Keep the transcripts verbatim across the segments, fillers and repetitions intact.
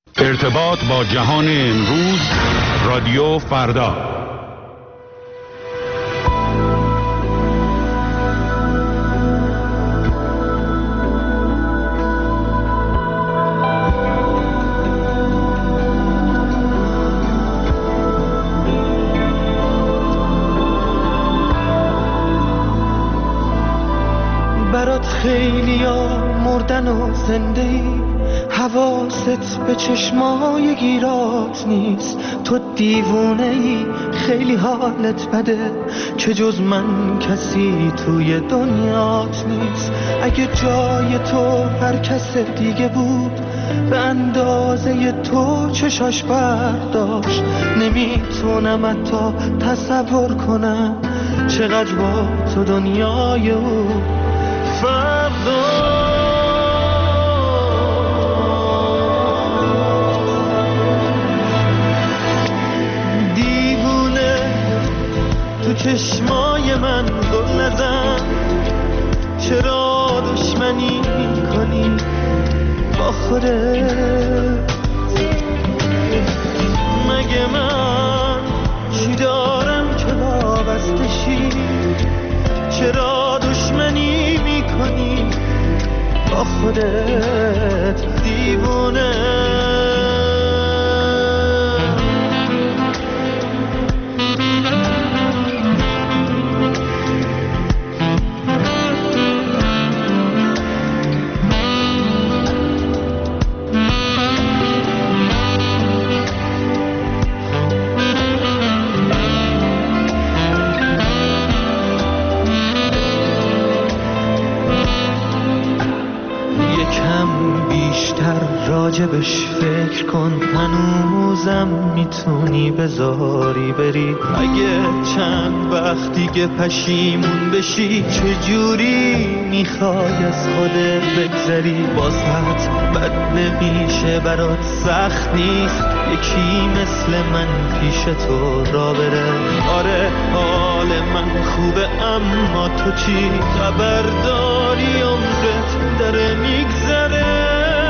ارتباط با جهان امروز، رادیو فردا. برات خیلیا مردن و زنده ای، حواست به چشمای گیرات نیست. تو دیوونه ای، خیلی حالت بده که جز من کسی توی دنیات نیست. اگه جای تو هر کس دیگه بود به اندازه تو چشاش برداشت، نمیتونم حتی تصور کنم چقدر با تو دنیای او فردا. تو چشمای من گل نزن، چرا دشمنی کنی با خودت؟ مگه من چی دارم که وابسته شی؟ چرا دشمنی میکنی با خودت دیوونه؟ راجبش فکر کن، هنوزم میتونی بذاری بری. اگه چند وقت دیگه پشیمون بشی، چجوری میخوای از خودت بگذری؟ بازت بد نمیشه، برات سخت نیست یکی مثل من پیش تو را بره. آره حال من خوبه، اما تو چی خبر داری؟ عمرت داره میگذره.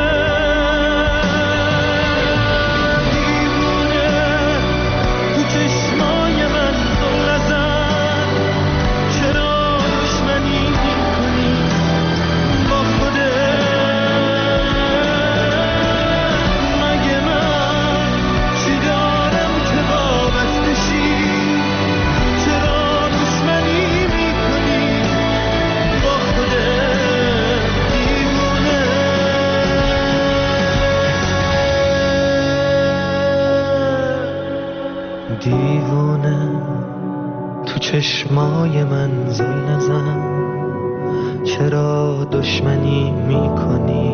دیوونه تو چشمای من زل نزن، چرا دشمنی میکنی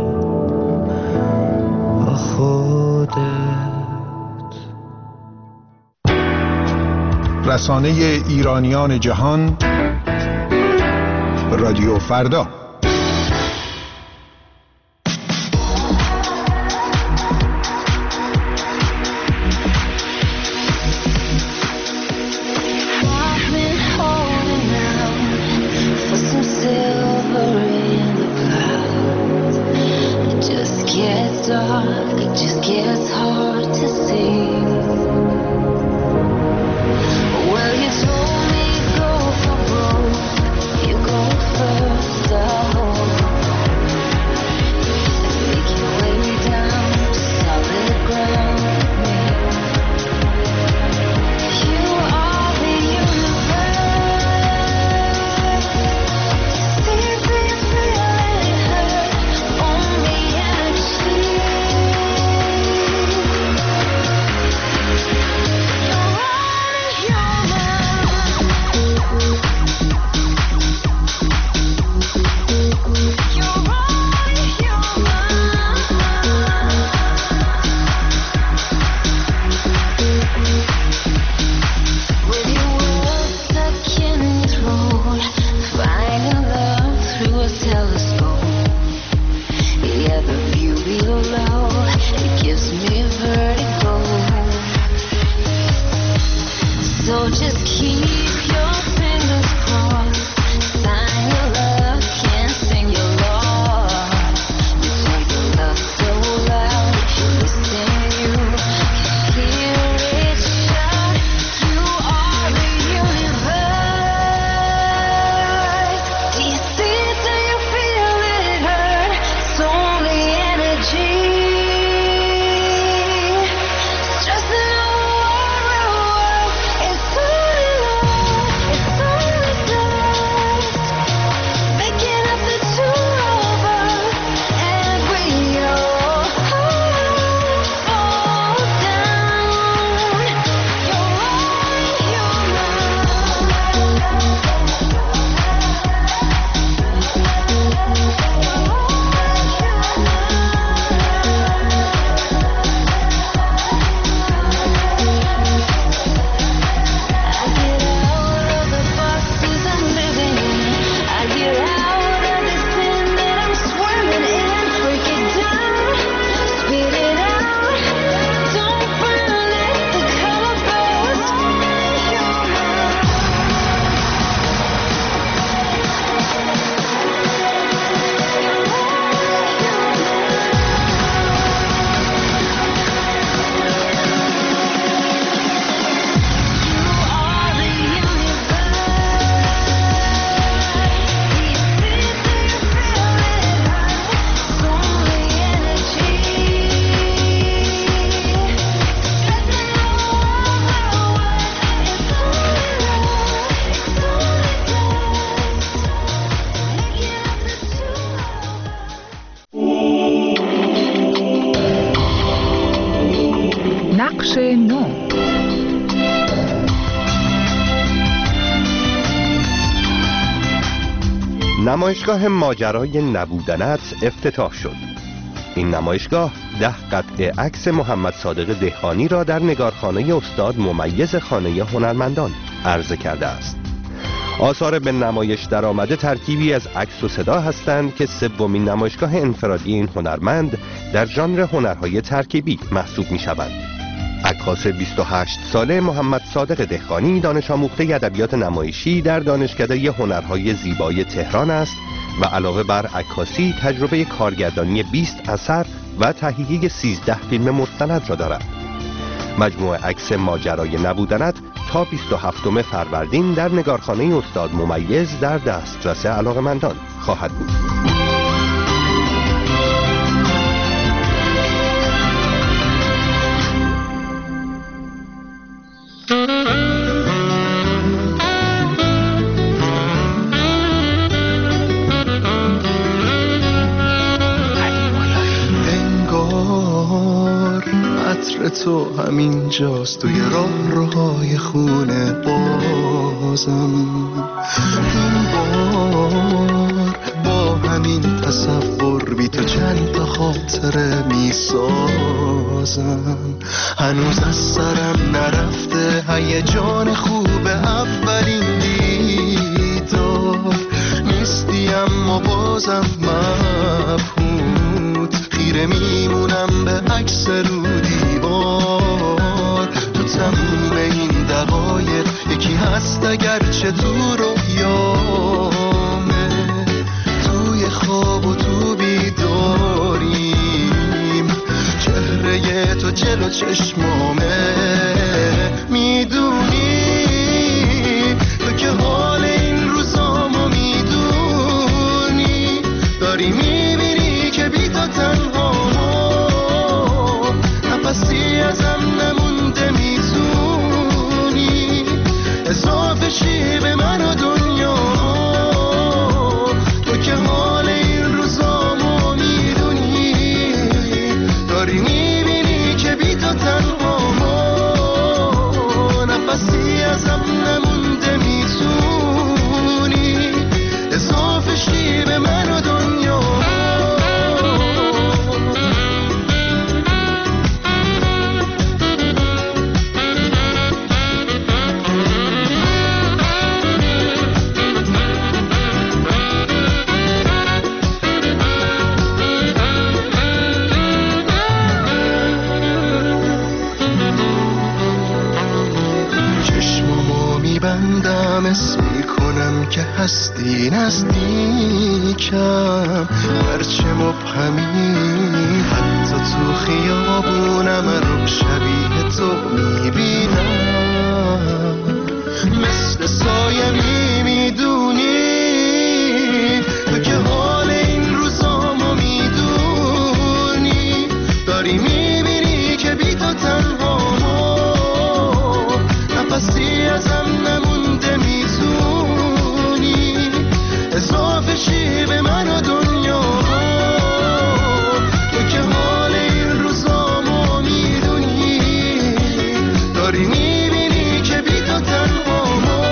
با خودت؟ رسانه ایرانیان جهان، رادیو فردا. Sing بخش نو. نمایشگاه ماجرای نبودنت افتتاح شد. این نمایشگاه ده قطعه عکس محمد صادق دهقانی را در نگارخانه استاد ممیز خانه هنرمندان عرضه کرده است. آثار به نمایش درآمده ترکیبی از عکس و صدا هستند که سومین نمایشگاه انفرادی این هنرمند در ژانر هنرهای ترکیبی محسوب می شوند. عکاس بیست و هشت ساله محمد صادق دهقانی دانش آموخته ادبیات نمایشی در دانشکده هنرهای زیبای تهران است و علاوه بر عکاسی تجربه کارگردانی بیست اثر و تهیه سیزده فیلم مستند را دارد. مجموعه عکس ماجرای نبودنت تا بیست و هفتم فروردین در نگارخانه استاد ممیز در دسترس علاقه‌مندان خواهد بود. تو همین جاست توی راه روهای خونه بازم، این بار با همین تصور بی تو چند تا خاطره می سازم. هنوز از سرم نرفته هیجان خوب اولین دیدار، نیستی اما بازم مبهوت خیره میمونم به عکس رو دیوار. تو تموم این دقایق یکی هست اگرچه تو رویامه، توی خواب و تو بیداریم، چهره تو جلو چشمامه. میدونی تو که حال این روزامو میدونی، داری میبینی که بی تو تنها نفسی ازم نمونده، میتونی اضافه شی به من و دنیا. تو که حال این روزامو میدونی، داری میبینی که بی تو تنها نفسی ازم نمونده، میتونی اضافه شی به من و دنیا. اسم میکنم که هستی نزدیکم، هرچه مبهمی حتی تو خیابونم رو شبیه تو میبینم. مثل سایه میدونی تو که حال این روزامو میدونی، داری میبینی که بی تو تنها نفسی ازم نمونده، میتونی اضافه شی به من و دنیا. تو که حال این روزامو میدونی، داری میبینی که بی تو تنها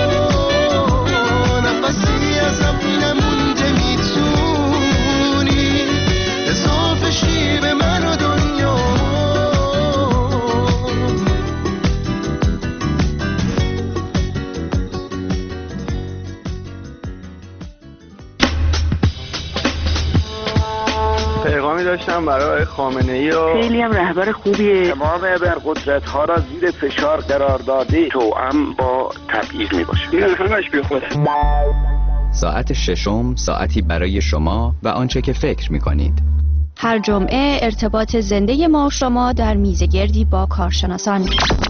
نفسی ازم نمونده، میتونی اضافه شی به من و دنیا. پیغامی داشتم برای خامنه‌ای و خیلی هم رهبر خوبیه. تمام ابرقدرت ها را زیر فشار قرار داده، توأم با تبعیض می باشه. این همش بی خوده. ساعت ششم ساعتی برای شما و آنچه که فکر می کنید. هر جمعه ارتباط زنده ما و شما در میزگردی با کارشناسان.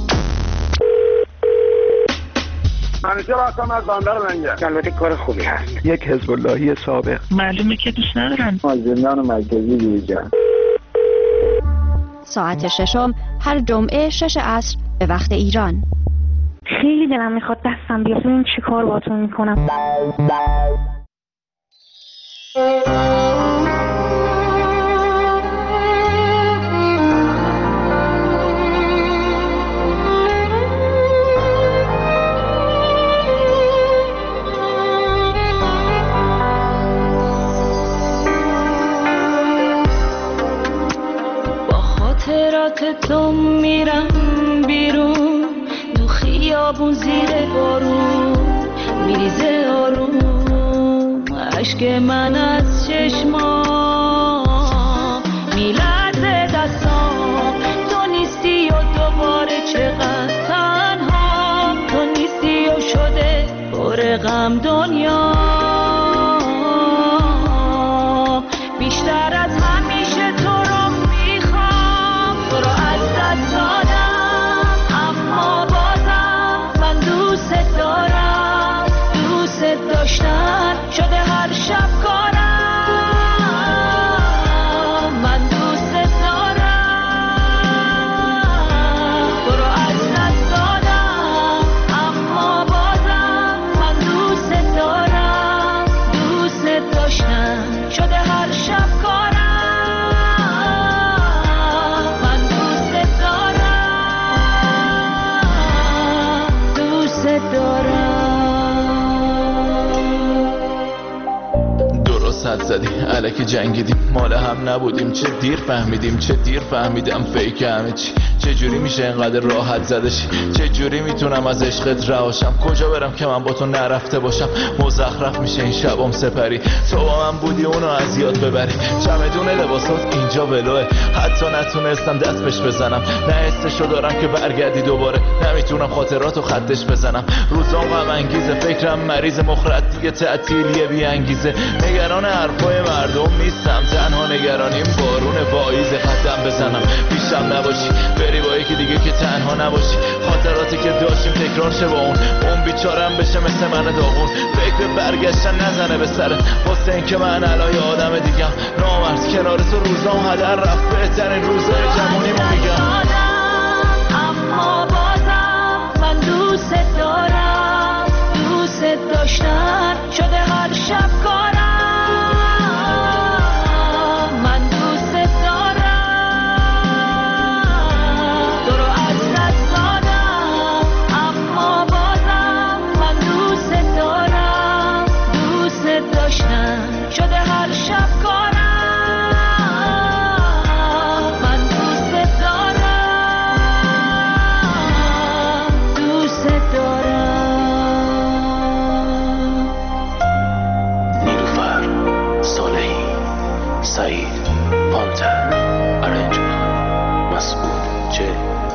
همیشه راستم از بندر منگه. البته کار خوبی هست. یک حزب اللهی سابق. معلومه که دوست ندارن. از زندان مرکزی دیجا. ساعت ششم هر جمعه شش عصر به وقت ایران. خیلی دلم میخواد دستم بیاد ببین چی کار باهاتون میکنم. خاطرات تو میرم بیرون، تو خیابون زیر بارون میریزه آروم، عشق من از چشمام میلرزه دستام. تو نیستی و دوباره چقدر تنها، تو نیستی و شده پر غم دنیا. بیشتر از همیشه تو رو میخوام، تو رو از دست دادم اما بازم من دوست دارم. دوست داشتن شده هر شب کارم، من دوست دارم. تو رو از دست دادم اما بازم من دوست دارم. دوست داشتن شده هر شب کارم، من دوست دارم. دوست دارم. درست حد زدی الکی جنگیدیم، مال هم نبودیم، چه دیر فهمیدیم، چه دیر فهمیدم فیک همه چی. چه جوری میشه اینقدر راحت زدشی، چه جوری میتونم از عشقت رهاشم، کجا برم که من با تو نرفته باشم. مزخرف میشه این شبام سپری، تو با من بودی اونو از یاد ببری. چمدون لباسات اینجا ولوه، حتی نتونستم دست بهش بزنم. نه حسشو دارم که برگردی دوباره، نمیتونم خاطراتو خطش بزنم. روزام غم انگیزه، فکرم مریض، مخرد دیگه تعطیلیه بی انگیزه. نگران حرفای مردم نیستم، تنها نگرانیم بارون پاییز. قدم بزنم پیشم نباشی، بری با یکی دیگه که تنها نباشی. خاطراتی که داشتیم تکرار شه با اون، اون بیچارم بشه مثل من داغون. فکر برگشتن نزنه به سرت، واسه این که من الان یه آدم دیگم. نامرد کنار تو روزام هدر رفت، بهترین روزای جوونیمو میگم. اما بازم من دوست دارم. دوست داشتن شده هر شب کارم، من دوست دارم. تو رو از دست دادم اما بازم من دوست دارم. دوست داشتن شده هر شب کارم، من دوست دارم. دوست دارم. نیلوفر صالحی، سعید پانتر، ارنجمان مسعود چه